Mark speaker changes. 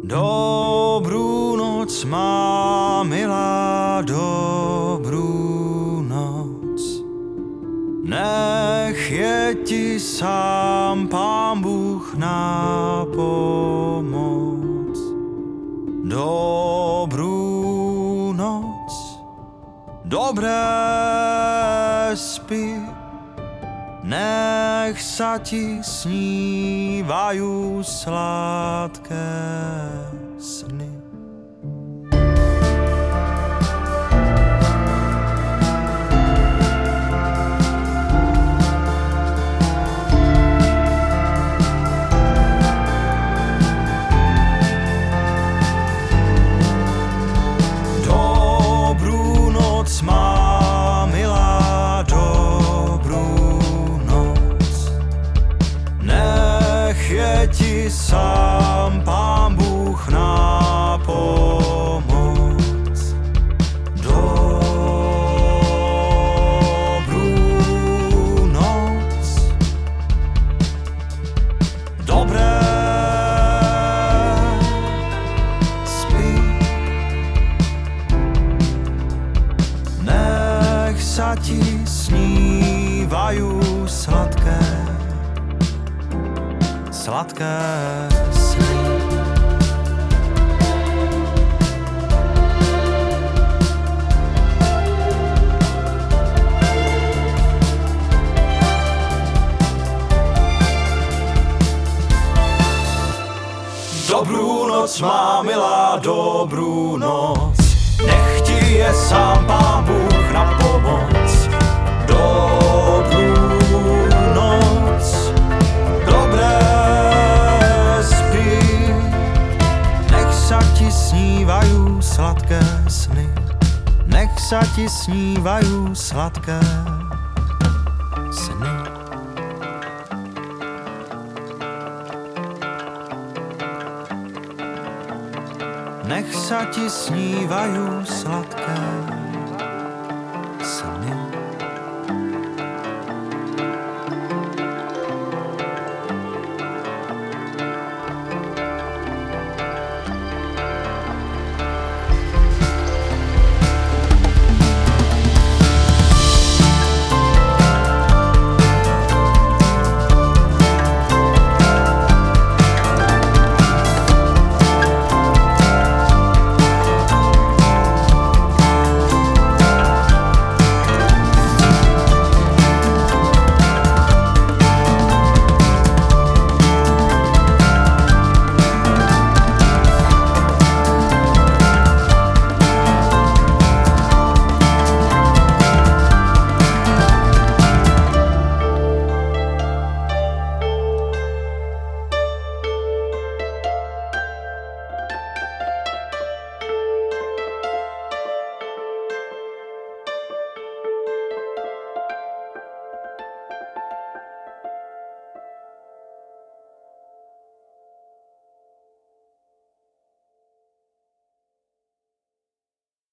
Speaker 1: Dobrou noc, má milá, dobrou noc. Nech je ti sám Pán Bůh na pomoc. Dobrou noc, dobré spí, nech sa ti snívajú sladké sny. Dobrú noc, má milá, je ti sám Pán Bůh na pomoc. Dobrou noc, dobré spí, nech sa ti snívajú sladké sny. Dobrou noc, má milá, dobrou noc. Nech ti je sám Pán Bůh na pomoc. Dobrou noc, dobré snívajú sladké sny, nech sa ti snívajú sladké sny. Nech sa ti snívajú sladké